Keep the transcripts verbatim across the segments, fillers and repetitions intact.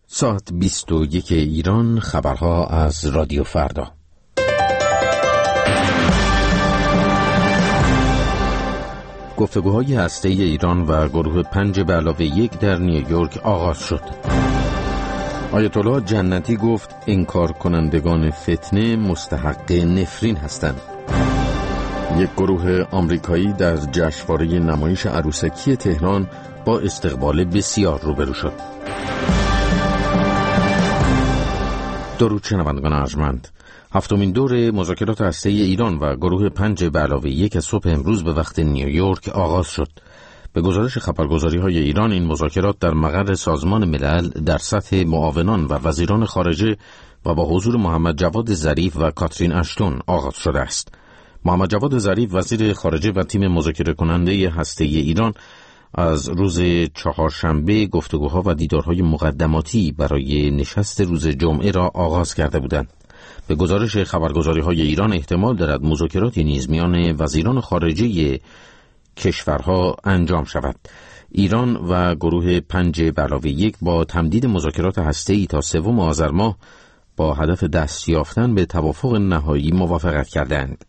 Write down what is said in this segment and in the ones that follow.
ساعت بیست و یک ایران، خبرها از رادیو فردا. گفتگوهای هسته‌ای ایران و گروه پنج به علاوه یک در نیویورک آغاز شد. آیت الله جنتی گفت انکار کنندگان فتنه مستحق نفرین هستند. یک گروه آمریکایی در جشنواره نمایش عروسکی تهران با استقبال بسیار روبرو شد. درود شنوندگان ارجمند، هفتمین دور مذاکرات هسته‌ای ایران و گروه پنج به علاوه یک از صبح امروز به وقت نیویورک آغاز شد. به گزارش خبرگزاری‌های ایران، این مذاکرات در مقر سازمان ملل در سطح معاونان و وزیران خارجه و با حضور محمد جواد ظریف و کاترین اشتون آغاز شده است. محمد جواد ظریف وزیر خارجه و تیم مذاکره کننده هسته‌ای ایران از روز چهارشنبه گفتگوها و دیدارهای مقدماتی برای نشست روز جمعه را آغاز کرده بودند. به گزارش خبرگزاری‌های ایران احتمال دارد مذاکراتی نیز میان وزیران خارجه کشورها انجام شود. ایران و گروه پنج به علاوه یک با تمدید مذاکرات هسته‌ای تا سوم آذر ماه با هدف دست یافتن به توافق نهایی موافقت کردند.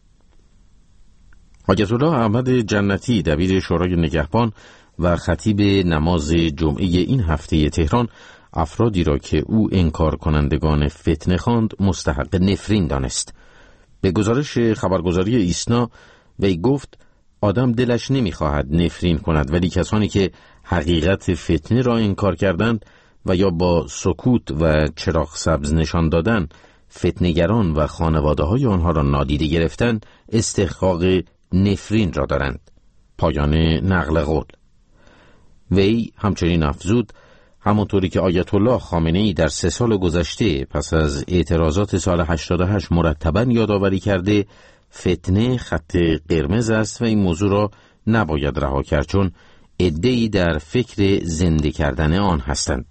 آیت الله احمد جنتی دبیر شورای نگهبان و خطیب نماز جمعه این هفته تهران افرادی را که او انکار کنندگان فتنه خواند مستحق نفرین دانست. به گزارش خبرگزاری ایسنا وی گفت آدم دلش نمیخواهد نفرین کند، ولی کسانی که حقیقت فتنه را انکار کردند و یا با سکوت و چراغ سبز نشان دادن فتنه‌گران و خانواده‌های آنها را نادیده گرفتن استحقاق نفرین را دارند. پایان نقل قول. وی همچنین افزود همانطوری که آیت الله خامنه‌ای در سه سال گذشته پس از اعتراضات سال هشتاد و هشت مرتباً یادآوری کرده، فتنه خط قرمز است و این موضوع را نباید رها کرد چون عده‌ای در فکر زنده کردن آن هستند.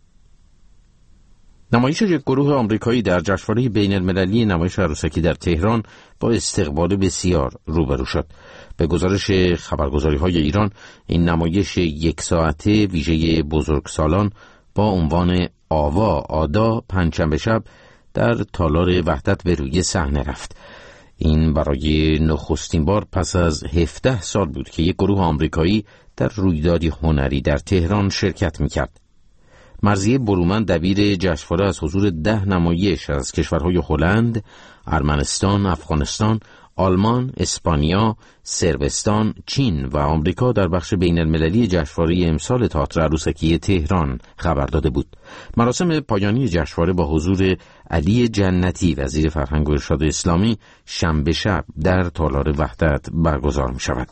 نمایش یک گروه آمریکایی در جشنواره بین المللی نمایش عروسکی در تهران با استقبال بسیار روبرو شد. به گزارش خبرگزاری‌های ایران، این نمایش یک ساعته ویژه بزرگسالان با عنوان آوا آدا پنجشنبه شب در تالار وحدت به روی صحنه رفت. این برای نخستین بار پس از هفده سال بود که یک گروه آمریکایی در رویدادی هنری در تهران شرکت می‌کرد. مرضیه برومند دبیر جشنواره از حضور ده نمایش از کشورهای هلند، ارمنستان، افغانستان، آلمان، اسپانیا، صربستان، چین و آمریکا در بخش بین المللی جشنواره امسال تئاتر عروسکی تهران خبر داده بود. مراسم پایانی جشنواره با حضور علی جنتی وزیر فرهنگ و ارشاد اسلامی شنبه شب در تالار وحدت برگزار می شود.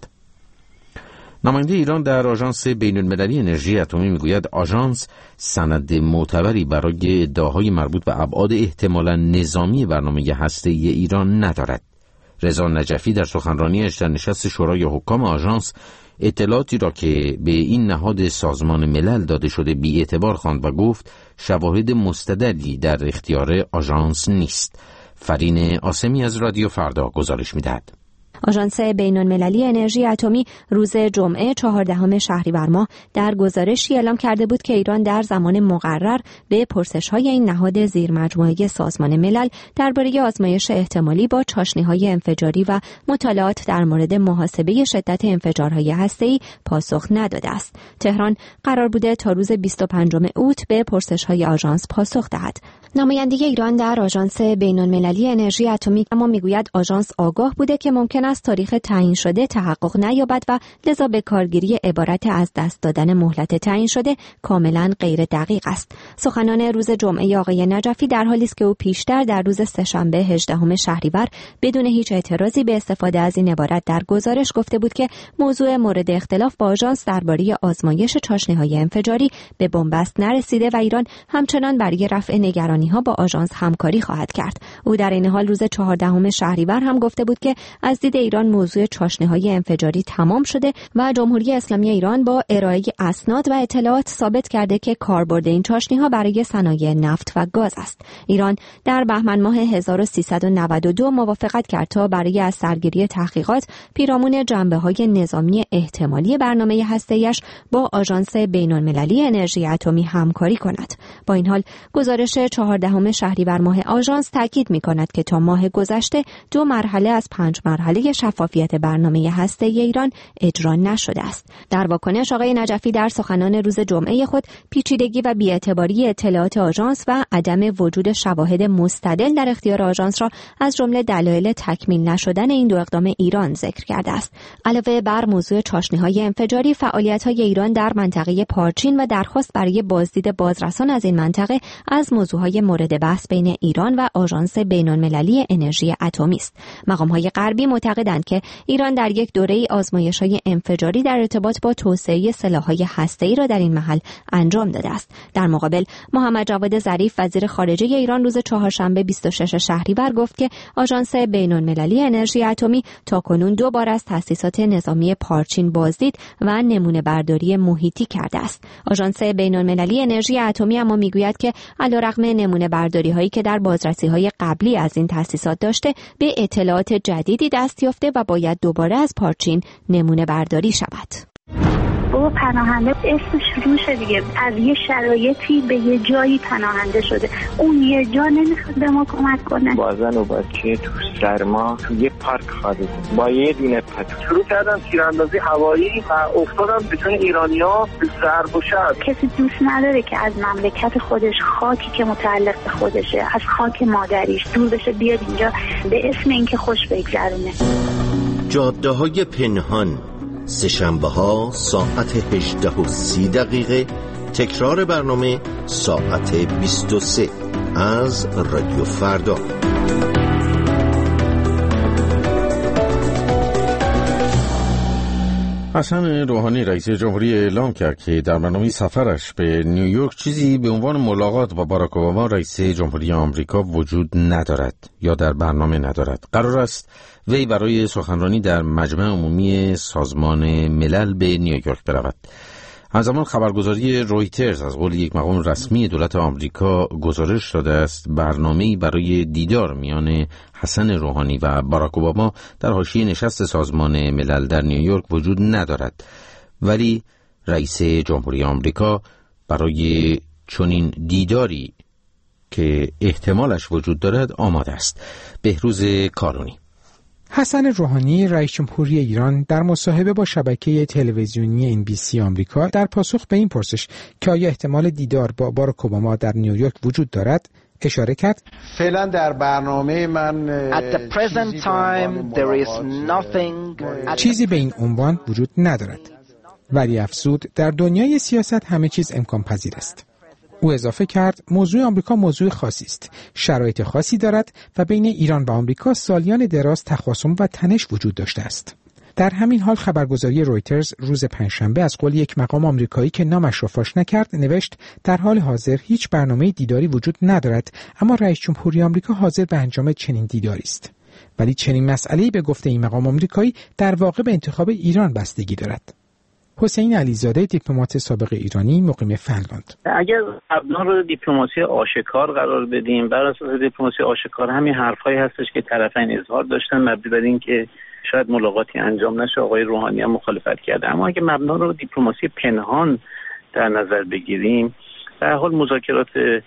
نماینده ایران در آژانس بین المللی انرژی اتمی میگوید آژانس سند معتبری برای ادعاهای مربوط به ابعاد احتمالاً نظامی برنامه هسته‌ای ایران ندارد. رضا نجفی در سخنرانیش در نشست شورای حکام آژانس اطلاعاتی را که به این نهاد سازمان ملل داده شده بی‌اعتبار خواند و گفت شواهد مستدلی در اختیار آژانس نیست. فرین آسمی از رادیو فردا گزارش می‌دهد. آژانس بین‌المللی انرژی اتمی روز جمعه چهاردهم شهریور ماه در گزارشی اعلام کرده بود که ایران در زمان مقرر به پرسش‌های این نهاد زیرمجموعه سازمان ملل درباره آزمایش احتمالی با چاشنی‌های انفجاری و مطالعات در مورد محاسبه شدت انفجارهای هسته‌ای پاسخ نداده است. تهران قرار بوده تا روز بیست و پنجم اوت به پرسش‌های آژانس پاسخ دهد. نماینده ایران در آژانس بین‌المللی انرژی اتمی اما میگوید آژانس آگاه بوده که ممکن است تاریخ تعیین شده تحقق نیابد و لذا به کارگیری عبارت از دست دادن مهلت تعیین شده کاملا غیر دقیق است. سخنان روز جمعه آقای نجفی در حالی است که او پیشتر در روز سه‌شنبه هجدهم شهریور بدون هیچ اعتراضی به استفاده از این عبارت در گزارش گفته بود که موضوع مورد اختلاف با آژانس درباره آزمایش چاشنی‌های انفجاری به بنبست نرسیده و ایران همچنان برای رفع نگرانی‌ها با آژانس همکاری خواهد کرد. او در این حال روز چهاردهم شهریور هم گفته بود که از دید ایران موضوع چاشنی‌های انفجاری تمام شده و جمهوری اسلامی ایران با ارائه اسناد و اطلاعات ثابت کرده که کاربرد این چاشنی‌ها برای صنایع نفت و گاز است. ایران در بهمن ماه هزار و سیصد و نود و دو موافقت کرد تا برای از سرگیری تحقیقات پیرامون جنبه‌های نظامی احتمالی برنامه هسته‌ایش با آژانس بین‌المللی انرژی اتمی همکاری کند. با این حال گزارش چهاردهم شهریور ماه آژانس تاکید می‌کند که تا ماه گذشته دو مرحله از پنج مرحله شفافیت برنامه هسته‌ای ایران اجرا نشده است. در واکنش آقای نجفی در سخنان روز جمعه خود پیچیدگی و بی‌اعتباری اطلاعات آژانس و عدم وجود شواهد مستدل در اختیار آژانس را از جمله دلایل تکمیل نشدن این دو اقدام ایران ذکر کرده است. علاوه بر موضوع چاشنی‌های انفجاری، فعالیت‌های ایران در منطقه پارچین و درخواست برای بازدید بازرسان از این منطقه از موضوعهای مورد بحث بین ایران و آژانس بین‌المللی انرژی اتمی است. مقام‌های غربی معتقدند که ایران در یک دوره آزمایش‌های انفجاری در ارتباط با توسعه سلاح‌های هسته‌ای را در این محل انجام داده است. در مقابل محمد جواد ظریف وزیر خارجه ایران روز چهارشنبه بیست و شش شهریور گفت که آژانس بین‌المللی انرژی اتمی تاکنون دو بار از تأسیسات نظامی پارچین بازدید و نمونه برداری محیطی کرده است. آژانس بین‌المللی انرژی اتمی اما میگوید که علیرغم نمونه برداری هایی که در بازرسی های قبلی از این تأسیسات داشته، به اطلاعات جدیدی دست یافته و باید دوباره از پارچین نمونه برداری شود. بابا پناهنده اسمش روشه دیگه، از یه شرایطی به یه جایی پناهنده شده، اون یه جا نمیخواد به ما کمک کنه. بازن و بچه تو سرما تو یه پارک خالی با یه دونه پتو شروع کردم تیراندازی هوایی و افتادم بتون ایرانیا ضرب و شد. کسی دوست نداره که از مملکت خودش، خاکی که متعلق به خودشه، از خاک مادریش دور بشه بیاد اینجا به اسم اینکه خوش بگذرونه. جاده های پنهان، سه‌شنبه ها ساعت هجده و سی دقیقه، تکرار برنامه ساعت بیست و سه از رادیو فردا. حسن روحانی رئیس جمهوری اعلام کرد که در برنامه سفرش به نیویورک چیزی به عنوان ملاقات با باراک اوباما رئیس جمهوری آمریکا وجود ندارد یا در برنامه ندارد. قرار است وی برای سخنرانی در مجمع عمومی سازمان ملل به نیویورک برود. همزمان خبرگزاری رویترز از قول یک مقام رسمی دولت آمریکا گزارش داده است برنامه‌ای برای دیدار میان حسن روحانی و باراک اوباما در حاشیه نشست سازمان ملل در نیویورک وجود ندارد، ولی رئیس جمهوری آمریکا برای چنین دیداری که احتمالش وجود دارد آماده است. بهروز کارونی. حسن روحانی رئیس جمهوری ایران در مصاحبه با شبکه تلویزیونی ام بی سی آمریکا در پاسخ به این پرسش که آیا احتمال دیدار با باراک اوباما در نیویورک وجود دارد اشاره کرد فعلا در برنامه من At the present time there is nothing چیزی به این عنوان وجود ندارد، ولی افزود در دنیای سیاست همه چیز امکان پذیر است. او اضافه کرد موضوع آمریکا موضوع خاصی است، شرایط خاصی دارد و بین ایران و آمریکا سالیان دراز تخاصم و تنش وجود داشته است. در همین حال خبرگزاری رویترز روز پنجشنبه از قول یک مقام آمریکایی که نامش را فاش نکرد نوشت در حال حاضر هیچ برنامه دیداری وجود ندارد، اما رئیس جمهوری آمریکا حاضر به انجام چنین دیداری است. ولی چنین مسئله‌ای به گفته این مقام آمریکایی در واقع به انتخاب ایران بستگی دارد. حسین علیزاده دیپلمات سابق ایرانی مقیم فنلاند: اگر ابزار رو دیپلماسی آشکار قرار بدیم، بر اساس دیپلماسی آشکار همین حرفایی هستش که طرفین اظهار داشتن مبنی بر این که شاید ملاقاتی انجام نشه، آقای روحانی هم مخالفت کرده. اما اگه مبنا رو دیپلماسی پنهان در نظر بگیریم، در حال مذاکرات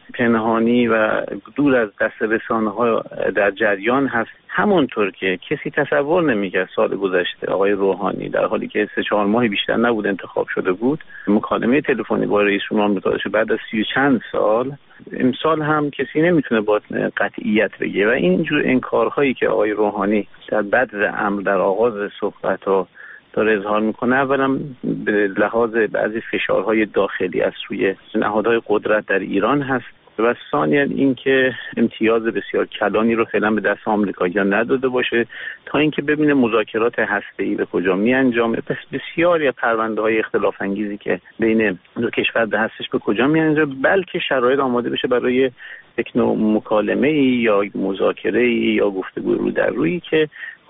پنهانی و دور از دسترسان‌ها در جریان هست. همونطور که کسی تصور نمی‌کرد سال گذشته آقای روحانی در حالی که سه چهار ماه بیشتر نبود انتخاب شده بود مکالمه تلفنی با رئیس جمهور آمریکا داشته بعد از سی و چند سال، امسال هم کسی نمیتونه با قطعیت بگه و اینجور انکارهایی که آقای روحانی در بدو امر در آغاز صحبت‌ها داره اظهار میکنه، اولا به لحاظ بعضی فشارهای داخلی از سوی نهادهای قدرت در ایران هست و ثانیاً اینکه امتیاز بسیار کلانی رو فعلا به دست آمریکایی‌ها نداده باشه تا اینکه ببینه مذاکرات هسته‌ای به کجا میانجامه. پس بسیاری از پرونده‌های اختلاف انگیزی که بین دو کشور ده هستش به کجا میانجامه، بلکه شرایط آماده بشه برای یک نوع مکالمه‌ای یا مذاکره‌ای یا گفتگو رو در رویی که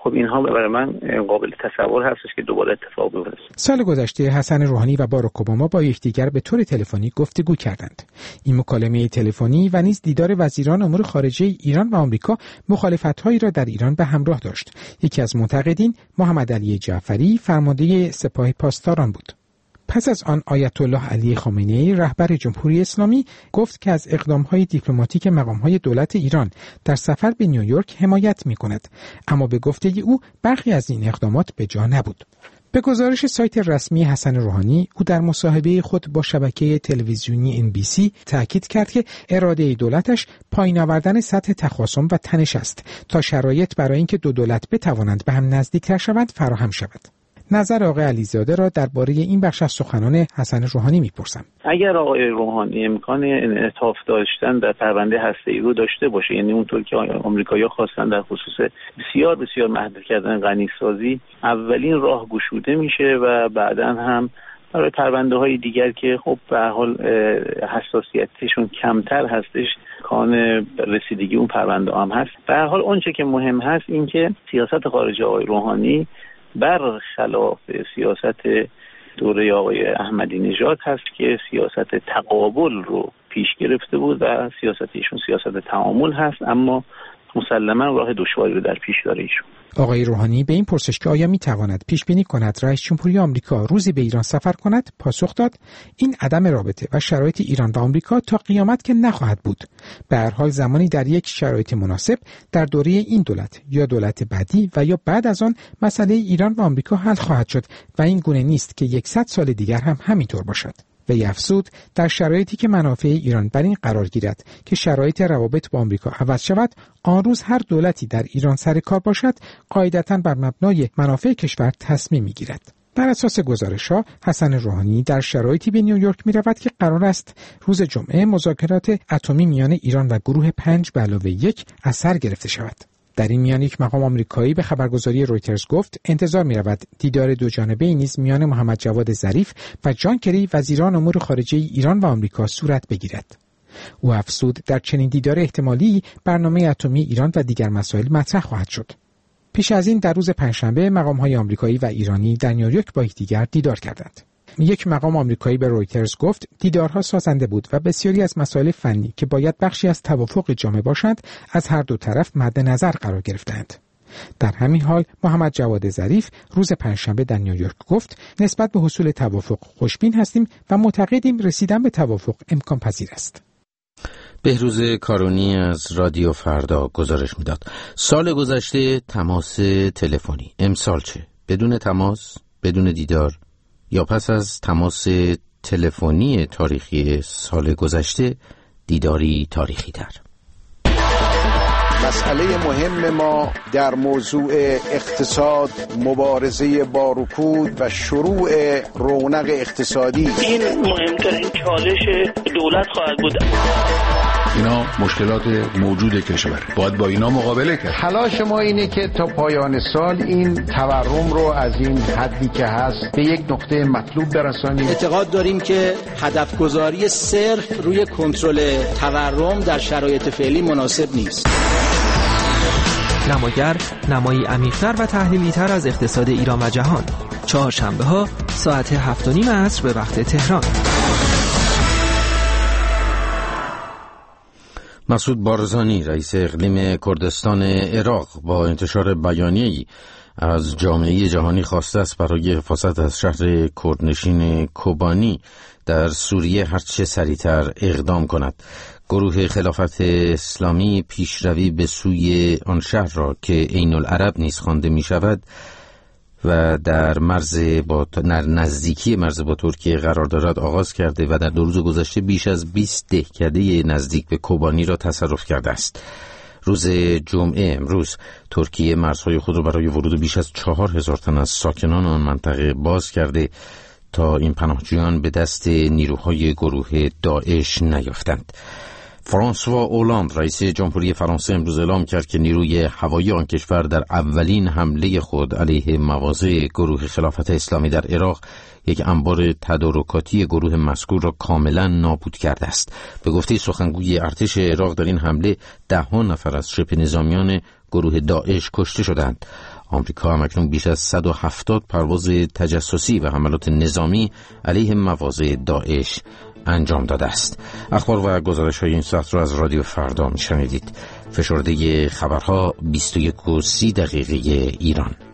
خب اینها برای من قابل تصور هستش که دوباره اتفاق بیفته. سال گذشته حسن روحانی و باراک اوباما با یکدیگر به طور تلفنی گفتگو کردند. این مکالمه تلفنی و نیز دیدار وزیران امور خارجه ایران و آمریکا مخالفت‌هایی را در ایران به همراه داشت. یکی از منتقدین محمد علی جعفری فرمانده سپاه پاسداران بود. پس از آن آیت الله علی خامنه‌ای رهبر جمهوری اسلامی گفت که از اقدام‌های دیپلماتیک مقام‌های دولت ایران در سفر به نیویورک حمایت می‌کند، اما به گفته او برخی از این اقدامات به جا نبود. به گزارش سایت رسمی حسن روحانی، او در مصاحبه خود با شبکه تلویزیونی ان بی سی تأکید کرد که اراده دولتش پایین آوردن سطح تخاصم و تنش است تا شرایط برای اینکه دو دولت بتوانند به هم نزدیک‌تر شوند فراهم شود. نظر آقای علیزاده را درباره این بخش از سخنان حسن روحانی میپرسم. اگر آقای روحانی امکان انعطاف داشتن در پرونده هسته‌ای رو داشته باشه، یعنی اونطور که آمریکایی‌ها خواستن در خصوص بسیار بسیار محدود کردن غنی‌سازی، اولین راه گشوده میشه و بعداً هم برای پرونده‌های دیگر که خب به هر حال حساسیتشون کمتر هستش کان رسیدگی اون پرونده هم هست. به هر حال اونچه که مهم هست این که سیاست خارجی آقای روحانی برخلاف سیاست دوره آقای احمدی نژاد هست که سیاست تقابل رو پیش گرفته بود و سیاست ایشون سیاست تعامل هست، اما مسلماً راه دشواری رو در پیش داره ایشون. آقای روحانی به این پرسش که آیا میتواند پیش بینی کند رئیس جمهوری آمریکا روزی به ایران سفر کند پاسخ داد این عدم رابطه و شرایط ایران و آمریکا تا قیامت که نخواهد بود. به هر حال زمانی در یک شرایط مناسب در دوره این دولت یا دولت بعدی و یا بعد از آن مسئله ایران و آمریکا حل خواهد شد و این گونه نیست که صد سال دیگر هم همینطور باشد. وی افزود در شرایطی که منافع ایران بر این قرار گیرد که شرایط روابط با آمریکا عوض شود، آن روز هر دولتی در ایران سر کار باشد قاعدتاً بر مبنای منافع کشور تصمیم می‌گیرد. بر اساس گزارش‌ها حسن روحانی در شرایطی به نیویورک می‌رود که قرار است روز جمعه مذاکرات اتمی میان ایران و گروه پنج به علاوه یک از سر گرفته شود. در این میان یک مقام آمریکایی به خبرگزاری رویترز گفت انتظار می‌رود دیدار دو جانبه نیز میان محمد جواد ظریف و جان کری وزیران امور خارجه ایران و آمریکا صورت بگیرد. او افزود در چنین دیدار احتمالی برنامه اتمی ایران و دیگر مسائل مطرح خواهد شد. پیش از این در روز پنجشنبه مقام‌های آمریکایی و ایرانی در نیویورک با یکدیگر دیدار کردند. یک مقام آمریکایی به رویترز گفت دیدارها سازنده بود و بسیاری از مسائل فنی که باید بخشی از توافق جامع باشند از هر دو طرف مد نظر قرار گرفتند. در همین حال محمد جواد ظریف روز پنجشنبه در نیویورک گفت نسبت به حصول توافق خوشبین هستیم و معتقدیم رسیدن به توافق امکان پذیر است. بهروز کارونی از رادیو فردا گزارش میداد. سال گذشته تماس تلفنی، امسال چه؟ بدون تماس، بدون دیدار، یا پس از تماس تلفنی تاریخی سال گذشته دیداری تاریخی تر؟ مسئله مهم ما در موضوع اقتصاد، مبارزه با رکود و شروع رونق اقتصادی، این مهمترین چالش دولت خواهد بود. اینا مشکلات موجود کشور، باید با اینا مقابله کرد. تلاش ما اینه که تا پایان سال این تورم رو از این حدی که هست به یک نقطه مطلوب برسانیم. اعتقاد داریم که هدف گذاری صرف روی کنترل تورم در شرایط فعلی مناسب نیست. نماگر نمایی عمیق‌تر و تحلیلی‌تر از اقتصاد ایران و جهان، چهارشنبه ها ساعت هفت و نیم عصر به وقت تهران. مسعود بارزانی رئیس اقلیم کردستان عراق با انتشار بیانیه‌ای از جامعه جهانی خواسته است برای حفاظت از شهر کردنشین کوبانی در سوریه هرچه سریعتر اقدام کند. گروه خلافت اسلامی پیشروی به سوی آن شهر را که عین العرب نیز خوانده می شود و در مرز با نزدیکی مرز با ترکیه قرار دارد آغاز کرده و در دو روز گذشته بیش از بیست دهکده نزدیک به کوبانی را تصرف کرده است. روز جمعه امروز ترکیه مرزهای خود را برای ورود بیش از چهار هزار تن از ساکنان آن منطقه باز کرده تا این پناهجویان به دست نیروهای گروه داعش نیفتند. فرانسوا اولاند رئیس جمهوری فرانسه امروز اعلام کرد که نیروی هوایی آن کشور در اولین حمله خود علیه مواضع گروه خلافت اسلامی در عراق یک انبار تدارکاتی گروه مذکور را کاملا نابود کرده است. به گفته سخنگوی ارتش عراق در این حمله ده ها نفر از شبه نظامیان گروه داعش کشته شدند. آمریکا همکنون بیش از صد و هفتاد پرواز تجسسی و حملات نظامی علیه مواضع داعش انجام داده است. اخبار و گزارش های این ساعت را از رادیو فردا میشنیدید. فشرده خبرها بیست و یک و سی دقیقه ایران.